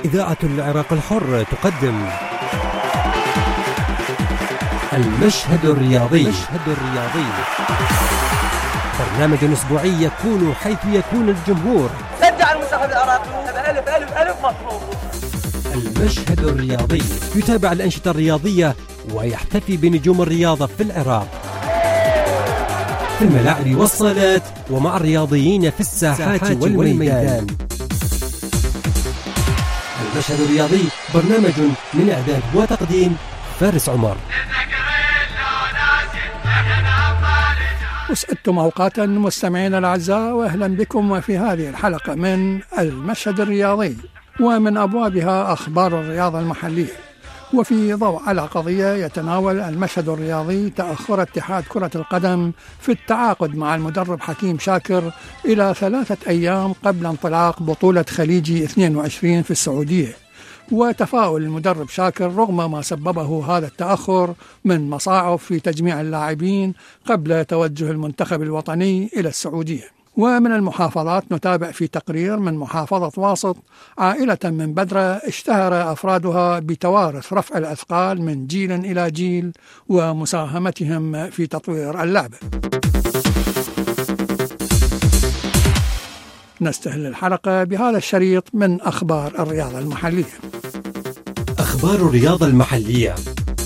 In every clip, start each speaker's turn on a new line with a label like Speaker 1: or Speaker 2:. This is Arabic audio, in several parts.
Speaker 1: إذاعة العراق الحر تقدم المشهد الرياضي. برنامج أسبوعي يكون حيث يكون الجمهور.
Speaker 2: شجع المنتخب العراقي ألف ألف ألف مطلوب.
Speaker 1: المشهد الرياضي يتابع الأنشطة الرياضية ويحتفي بنجوم الرياضة في العراق، في الملاعب والصالات ومع الرياضيين في الساحات والميدان. المشهد الرياضي برنامج من إعداد وتقديم فارس عمر.
Speaker 3: أسعدتم أوقاتا مستمعين الأعزاء، وأهلا بكم في هذه الحلقة من المشهد الرياضي، ومن أبوابها أخبار الرياضة المحلية. وفي ضوء على قضية يتناول المشهد الرياضي تأخر اتحاد كرة القدم في التعاقد مع المدرب حكيم شاكر إلى 3 أيام قبل انطلاق بطولة خليجي 22 في السعودية، وتفاؤل المدرب شاكر رغم ما سببه هذا التأخر من مصاعب في تجميع اللاعبين قبل توجه المنتخب الوطني إلى السعودية. ومن المحافظات نتابع في تقرير من محافظة واسط عائلة من بدرة اشتهر أفرادها بتوارث رفع الأثقال من جيل إلى جيل ومساهمتهم في تطوير اللعبة. نستهل الحلقة بهذا الشريط من أخبار الرياضة المحلية.
Speaker 1: أخبار الرياضة المحلية.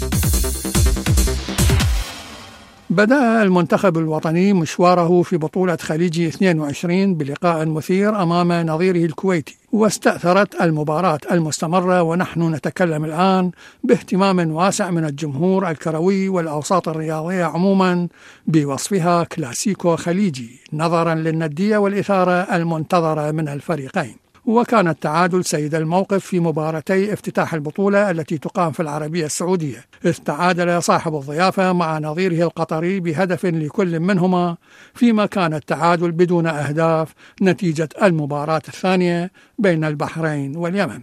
Speaker 3: بدأ المنتخب الوطني مشواره في بطولة خليجي 22 بلقاء مثير أمام نظيره الكويتي، واستأثرت المباراة المستمرة ونحن نتكلم الآن باهتمام واسع من الجمهور الكروي والأوساط الرياضية عموما بوصفها كلاسيكو خليجي نظرا للندية والإثارة المنتظرة من الفريقين. وكان التعادل سيد الموقف في مباراتي افتتاح البطولة التي تقام في العربية السعودية، إذ تعادل صاحب الضيافة مع نظيره القطري بهدف لكل منهما، فيما كان التعادل بدون أهداف نتيجة المباراة الثانية بين البحرين واليمن.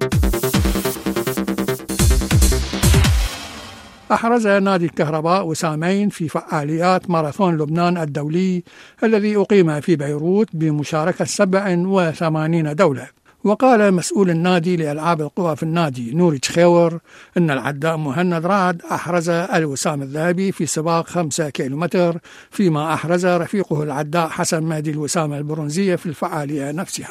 Speaker 3: أحرز نادي الكهرباء وسامين في فعاليات ماراثون لبنان الدولي الذي أقيم في بيروت بمشاركة 87 دولة. وقال مسؤول النادي لألعاب القوى في النادي نوري تخيور أن العداء مهند رعد أحرز الوسام الذهبي في سباق 5 كيلومتر، فيما أحرز رفيقه العداء حسن مهدي الوسام البرونزية في الفعالية نفسها.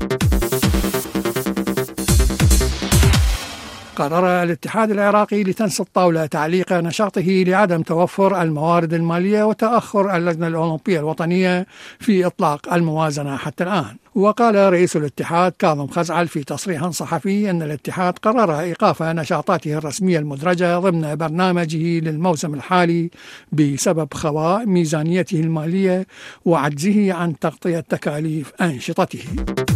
Speaker 3: قرر الاتحاد العراقي لتنس الطاولة تعليق نشاطه لعدم توفر الموارد المالية وتأخر اللجنة الأولمبية الوطنية في إطلاق الموازنة حتى الآن. وقال رئيس الاتحاد كاظم خزعل في تصريح صحفي أن الاتحاد قرر إيقاف نشاطاته الرسمية المدرجة ضمن برنامجه للموسم الحالي بسبب خواء ميزانيته المالية وعجزه عن تغطية تكاليف أنشطته.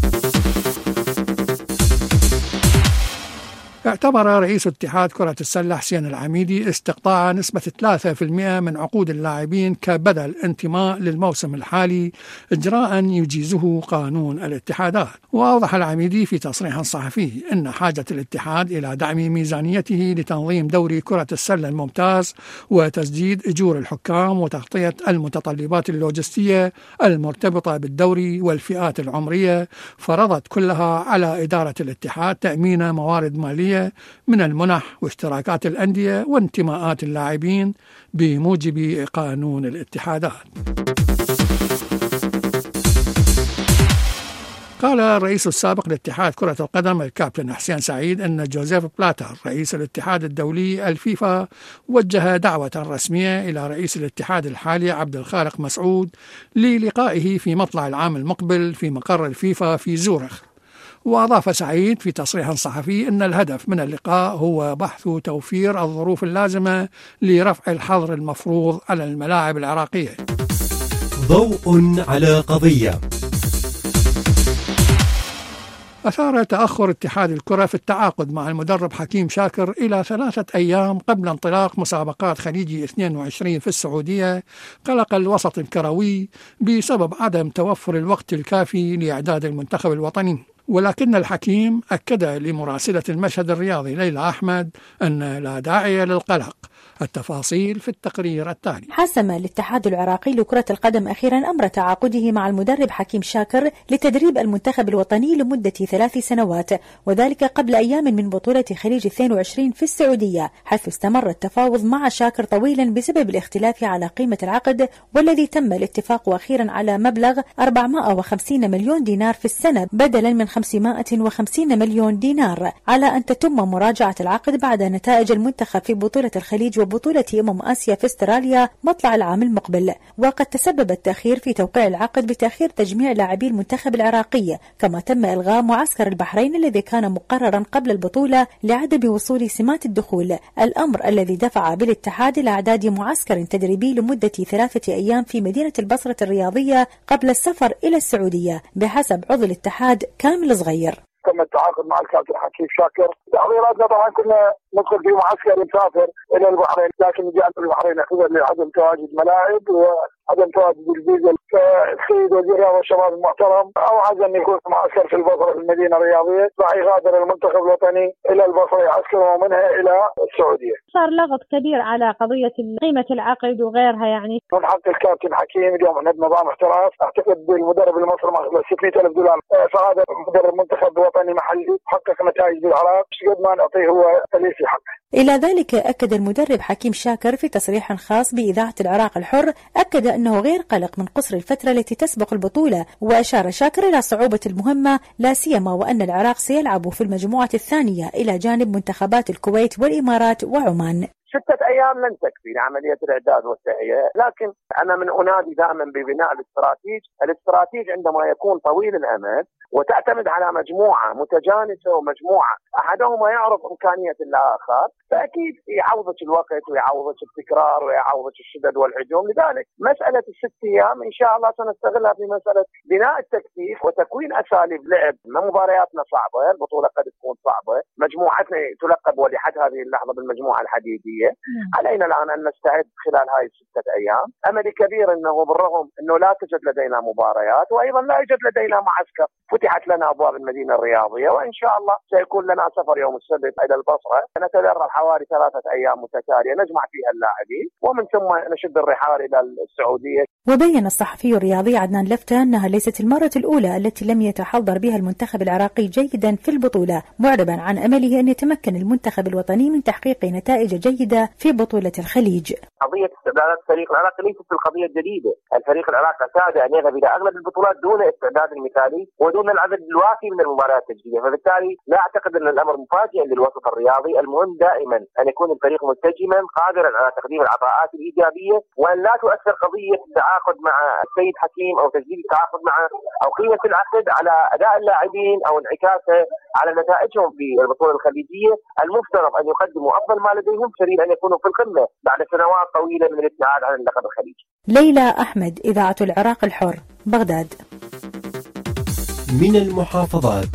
Speaker 3: اعتبر رئيس اتحاد كرة السلة حسين العميدي استقطاع نسبة 3% من عقود اللاعبين كبدل انتماء للموسم الحالي إجراء يجيزه قانون الاتحادات. وأوضح العميدي في تصريح صحفي أن حاجة الاتحاد إلى دعم ميزانيته لتنظيم دوري كرة السلة الممتاز وتسديد أجور الحكام وتغطية المتطلبات اللوجستية المرتبطة بالدوري والفئات العمرية، فرضت كلها على إدارة الاتحاد تأمين موارد مالية من المنح واشتراكات الأندية وانتماءات اللاعبين بموجب قانون الاتحادات. قال الرئيس السابق لاتحاد كرة القدم الكابتن حسين سعيد أن جوزيف بلاتر رئيس الاتحاد الدولي الفيفا وجه دعوة رسمية إلى رئيس الاتحاد الحالي عبد الخالق مسعود للقائه في مطلع العام المقبل في مقر الفيفا في زورخ. وأضاف سعيد في تصريح صحفي أن الهدف من اللقاء هو بحث توفير الظروف اللازمة لرفع الحظر المفروض على الملاعب العراقية.
Speaker 1: ضوء على قضية.
Speaker 3: أثار تأخر اتحاد الكرة في التعاقد مع المدرب حكيم شاكر إلى 3 أيام قبل انطلاق مسابقات خليجي 22 في السعودية قلق الوسط الكروي بسبب عدم توفر الوقت الكافي لإعداد المنتخب الوطني. ولكن الحكيم أكد لمراسلة المشهد الرياضي ليلى أحمد أن لا داعي للقلق، التفاصيل في التقرير التالي.
Speaker 4: حسم الاتحاد العراقي لكرة القدم أخيرا أمر تعاقده مع المدرب حكيم شاكر لتدريب المنتخب الوطني لمدة 3 سنوات، وذلك قبل أيام من بطولة خليج 22 في السعودية، حيث استمر التفاوض مع شاكر طويلا بسبب الاختلاف على قيمة العقد، والذي تم الاتفاق أخيرا على مبلغ 450 مليون دينار في السنة بدلا من 550 مليون دينار، على أن تتم مراجعة العقد بعد نتائج المنتخب في بطولة الخليج وبطولة آسيا في استراليا مطلع العام المقبل. وقد تسبب التأخير في توقيع العقد بتأخير تجميع لاعبي المنتخب العراقي، كما تم إلغاء معسكر البحرين الذي كان مقررا قبل البطولة لعدم وصول سمات الدخول، الأمر الذي دفع بالاتحاد إلى إعداد معسكر تدريبي لمدة 3 أيام في مدينة البصرة الرياضية قبل السفر إلى السعودية، بحسب عضو الاتحاد كامل صغير.
Speaker 5: تم التعاقد مع الكابتن حكيم شاكر. تحضيراتنا طبعا كنا ندخل في معسكر نسافر الى البحرين، لكن جاءت البحرين اعتذر لعدم تواجد ملاعب وعدم تواجد الفيزا. فالسيد وزير الرياضه والشباب المحترم اوعد ان يكون معسكر في البصره في المدينه الرياضيه، راح يغادر المنتخب الوطني الى البصره يعسكر ومنها الى السعوديه.
Speaker 6: صار لغط كبير على قضيه قيمه العقد وغيرها، يعني
Speaker 5: من حق الكابتن حكيم اليوم احنا بنظام احتراف، اعتقد المدرب المصري ماخذ 600,000 دولار، فهذا مدرب منتخب وطني محلي حقق نتائج بالعراق، قد ما نعطيه هو ليس حقه.
Speaker 4: إلى ذلك أكد المدرب حكيم شاكر في تصريح خاص بإذاعة العراق الحر، أكد أنه غير قلق من قصر الفترة التي تسبق البطولة، وأشار شاكر إلى صعوبة المهمة لا سيما وأن العراق سيلعب في المجموعة الثانية إلى جانب منتخبات الكويت والإمارات وعمان.
Speaker 7: 6 أيام لن تكفي لعملية الإعداد والتهيئة، لكن أنا من أنادي دائما ببناء الاستراتيج عندما يكون طويل الأمد وتعتمد على مجموعة متجانسة ومجموعة أحدهما يعرف إمكانية الآخر، فأكيد يعوضك الوقت ويعوضك التكرار ويعوضك الشدد والهجوم. لذلك مسألة ال6 أيام إن شاء الله سنستغلها في مسألة بناء التكتيك وتكوين أساليب لعب. مبارياتنا صعبة، البطولة قد تكون صعبة، مجموعتنا تلقب ولحد هذه اللحظة بالمجموعة الحديدية. علينا الآن أن نستعد خلال هاي 6 أيام. أملي كبير أنه بالرغم أنه لا توجد لدينا مباريات وأيضا لا يوجد لدينا معسكر، فتحت لنا أبواب المدينة الرياضية، وإن شاء الله سيكون لنا سفر يوم السبت إلى البصرة، نتدرب حوالي 3 أيام متتالية نجمع فيها اللاعبين، ومن ثم نشد الرحال إلى السعودية.
Speaker 4: وبين الصحفي الرياضي عدنان لفتة أنها ليست المرة الأولى التي لم يتحضر بها المنتخب العراقي جيدا في البطولة، معربا عن أمله أن يتمكن المنتخب الوطني من تحقيق نتائج جيدة في بطولة الخليج.
Speaker 7: قضية استعدادات الفريق العراقي ليست القضية الجديدة، الفريق العراقي اعتاد أن يذهب إلى أغلب البطولات دون استعداد المثالي ودون العدد الوافي من المباريات التجهيزية، فبالتالي لا أعتقد أن الأمر مفاجئ للوسط الرياضي. المهم دائما أن يكون الفريق متجما قادرا على تقديم العطاءات الإيجابية، وأن لا تؤثر قضية التعاقد مع السيد حكيم أو تجديد التعاقد معه أو قيمة العقد على أداء اللاعبين أو انعكاسه على نتائجهم في البطولة الخليجية. المفترض أن يقدموا أفضل ما لديهم سبيل أن يكونوا في القمة بعد سنوات طويلة من الابتعاد عن اللقب الخليجي.
Speaker 4: ليلى أحمد، إذاعة العراق الحر، بغداد.
Speaker 1: من المحافظات.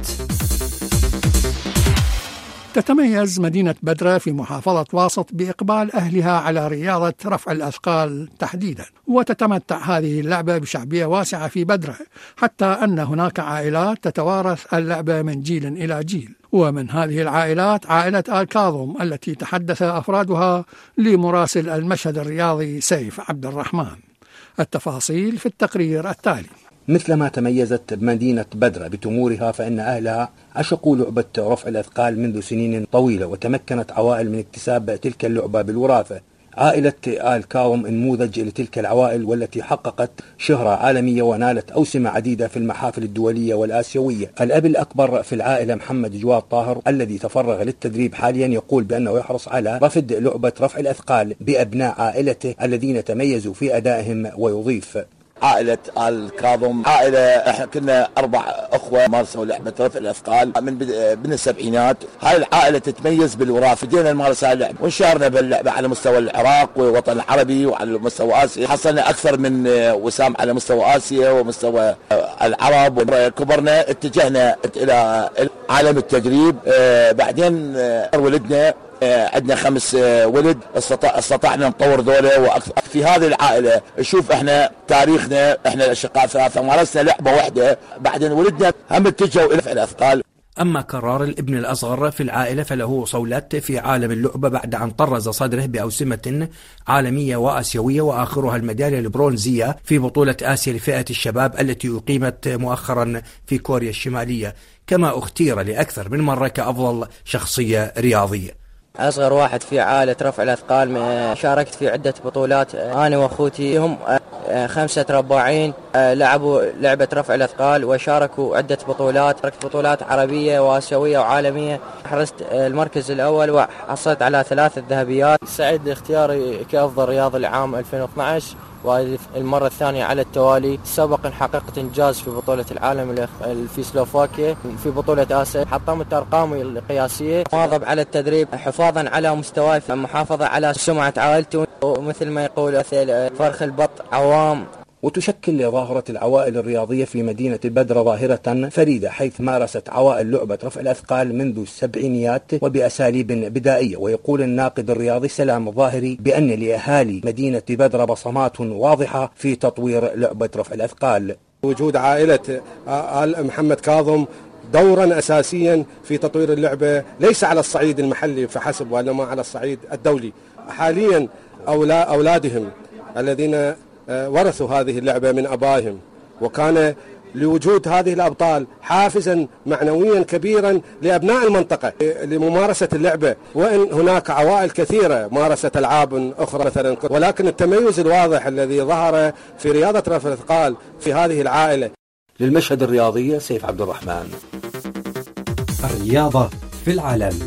Speaker 3: تتميز مدينة بدرة في محافظة واسط بإقبال أهلها على رياضة رفع الأثقال تحديدا، وتتمتع هذه اللعبة بشعبية واسعة في بدرة، حتى أن هناك عائلات تتوارث اللعبة من جيل إلى جيل، ومن هذه العائلات عائلة آل كاظم التي تحدث أفرادها لمراسل المشهد الرياضي سيف عبد الرحمن. التفاصيل في التقرير التالي.
Speaker 8: مثلما تميزت مدينة بدرة بتمورها، فإن أهلها عشقوا لعبة رفع الأثقال منذ سنين طويلة، وتمكنت عوائل من اكتساب تلك اللعبة بالوراثة. عائلة آل كاظم نموذج لتلك العوائل، والتي حققت شهرة عالمية ونالت أوسمة عديدة في المحافل الدولية والآسيوية. الأب الأكبر في العائلة محمد جواد طاهر الذي تفرغ للتدريب حاليا يقول بأنه يحرص على رفض لعبة رفع الأثقال بأبناء عائلته الذين تميزوا في أدائهم، ويضيف:
Speaker 9: عائلة آل كاظم عائلة احنا كنا 4 أخوة مارسوا لعبة رفع الأثقال من السبعينات. هاي العائلة تتميز بالوراثة، بدينا نمارس هاي اللعبة وانشهرنا باللعبة على مستوى العراق والوطن العربي وعلى مستوى آسيا، حصلنا أكثر من وسام على مستوى آسيا ومستوى العرب، وكبرنا اتجهنا إلى عالم التدريب. بعدين ولدنا، عندنا 5 ولد، استطعنا نطور ذولا واكثر. في هذه العائله شوف احنا تاريخنا، احنا الاشقاء 3 مارسنا لعبه واحده، بعدين ولدنا هم اتجهوا الى رفع الاثقال.
Speaker 8: أما قرار الابن الأصغر في العائلة فله صولات في عالم اللعبة بعد أن طرز صدره بأوسمة عالمية وآسيوية وآخرها الميدالية البرونزية في بطولة آسيا لفئة الشباب التي أقيمت مؤخرا في كوريا الشمالية، كما اختير لأكثر من مرة كأفضل شخصية رياضية.
Speaker 10: أصغر واحد في عائلة رفع الأثقال، شاركت في عدة بطولات أنا وأخوتي، هم 5 رباعين لعبوا لعبة رفع الأثقال وشاركوا عدة بطولات عربية وآسيوية وعالمية. حرزت المركز الأول وحصلت على 3 ذهبيات. سعيد لاختياري كأفضل رياضي لعام 2012 وهذه المرة الثانية على التوالي. سبق أن حققت إنجاز في بطولة العالم في سلوفاكيا. في بطولة آسيا حطمت أرقامي القياسية. مواظب على التدريب حفاظا على مستواي، محافظة على سمعة عائلتي، ومثل ما يقول فرخ البط عوام.
Speaker 8: وتشكل ظاهرة العوائل الرياضية في مدينة بدر ظاهرة فريدة، حيث مارست عوائل لعبة رفع الأثقال منذ السبعينيات وبأساليب بدائية. ويقول الناقد الرياضي سلام الظاهري بأن لأهالي مدينة بدر بصمات واضحة في تطوير لعبة رفع الأثقال.
Speaker 11: وجود عائلة آل محمد كاظم دورا أساسيا في تطوير اللعبة، ليس على الصعيد المحلي فحسب وإنما على الصعيد الدولي. حاليا أولادهم الذين ورثوا هذه اللعبة من أبائهم، وكان لوجود هذه الأبطال حافزا معنويا كبيرا لأبناء المنطقة لممارسة اللعبة. وإن هناك عوائل كثيرة مارست ألعاب أخرى مثلا، ولكن التميز الواضح الذي ظهر في رياضة رفع الأثقال في هذه العائلة.
Speaker 8: للمشهد الرياضي سيف عبد الرحمن.
Speaker 1: الرياضة في العالم.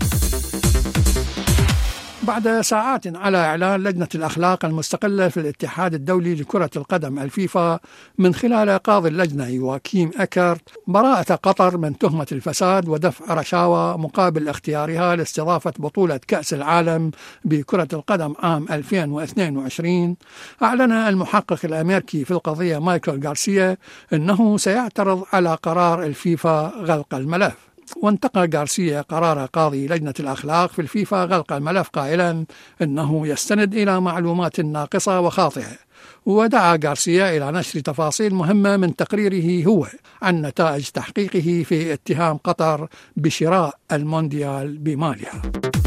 Speaker 3: بعد ساعات على إعلان لجنة الأخلاق المستقلة في الاتحاد الدولي لكرة القدم الفيفا من خلال قاضي اللجنة يواكيم أكرت براءة قطر من تهمة الفساد ودفع رشاوى مقابل اختيارها لاستضافة بطولة كأس العالم بكرة القدم عام 2022، أعلن المحقق الأمريكي في القضية مايكل غارسيا أنه سيعترض على قرار الفيفا غلق الملف. وانتقى غارسيا قرار قاضي لجنة الأخلاق في الفيفا غلق الملف قائلا أنه يستند إلى معلومات ناقصة وخاطئة. ودعا غارسيا إلى نشر تفاصيل مهمة من تقريره هو عن نتائج تحقيقه في اتهام قطر بشراء المونديال بمالها.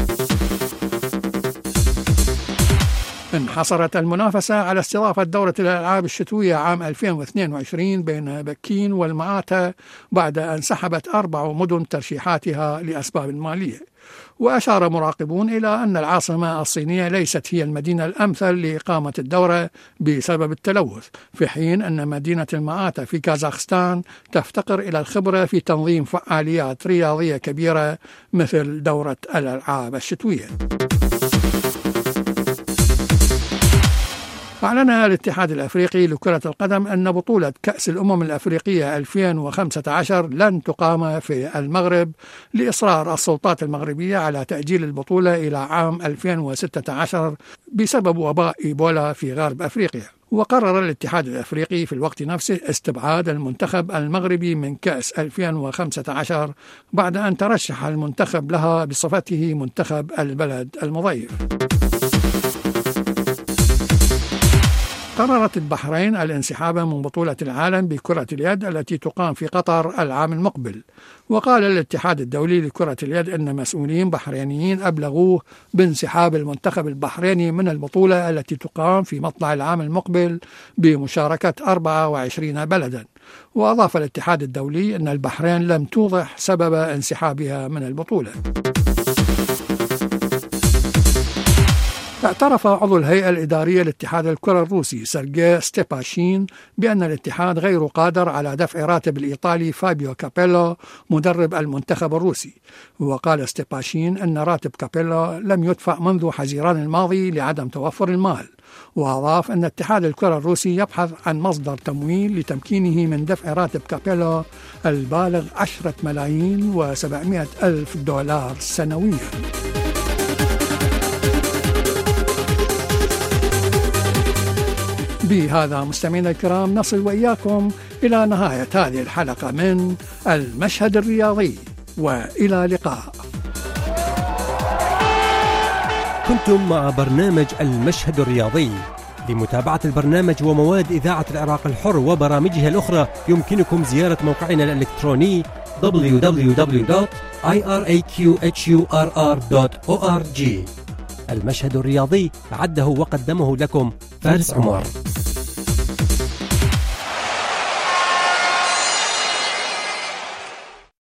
Speaker 3: انحصرت المنافسة على استضافة دورة الألعاب الشتوية عام 2022 بين بكين والمعاتا بعد أن سحبت 4 مدن ترشيحاتها لأسباب مالية. وأشار مراقبون إلى أن العاصمة الصينية ليست هي المدينة الأمثل لإقامة الدورة بسبب التلوث، في حين أن مدينة المعاتا في كازاخستان تفتقر إلى الخبرة في تنظيم فعاليات رياضية كبيرة مثل دورة الألعاب الشتوية. أعلن الاتحاد الأفريقي لكرة القدم أن بطولة كأس الأمم الأفريقية 2015 لن تقام في المغرب لإصرار السلطات المغربية على تأجيل البطولة إلى عام 2016 بسبب وباء إيبولا في غرب أفريقيا. وقرر الاتحاد الأفريقي في الوقت نفسه استبعاد المنتخب المغربي من كأس 2015 بعد أن ترشح المنتخب لها بصفته منتخب البلد المضيف. قررت البحرين الانسحاب من بطولة العالم بكرة اليد التي تقام في قطر العام المقبل. وقال الاتحاد الدولي لكرة اليد أن مسؤولين بحرينيين أبلغوه بانسحاب المنتخب البحريني من البطولة التي تقام في مطلع العام المقبل بمشاركة 24 بلدا. وأضاف الاتحاد الدولي أن البحرين لم توضح سبب انسحابها من البطولة. اعترف عضو الهيئة الإدارية لاتحاد الكرة الروسي سيرجي ستيباشين بأن الاتحاد غير قادر على دفع راتب الإيطالي فابيو كابيلو مدرب المنتخب الروسي. وقال ستيباشين أن راتب كابيلو لم يدفع منذ حزيران الماضي لعدم توفر المال. وأضاف أن اتحاد الكرة الروسي يبحث عن مصدر تمويل لتمكينه من دفع راتب كابيلو البالغ 10,700,000 دولار سنويا. بهذا مستمعينا الكرام نصل وإياكم إلى نهاية هذه الحلقة من المشهد الرياضي، وإلى اللقاء.
Speaker 1: كنتم مع برنامج المشهد الرياضي. لمتابعة البرنامج ومواد إذاعة العراق الحر وبرامجها الأخرى يمكنكم زيارة موقعنا الإلكتروني www.iraqhurr.org. المشهد الرياضي عده وقدمه لكم فارس عمر.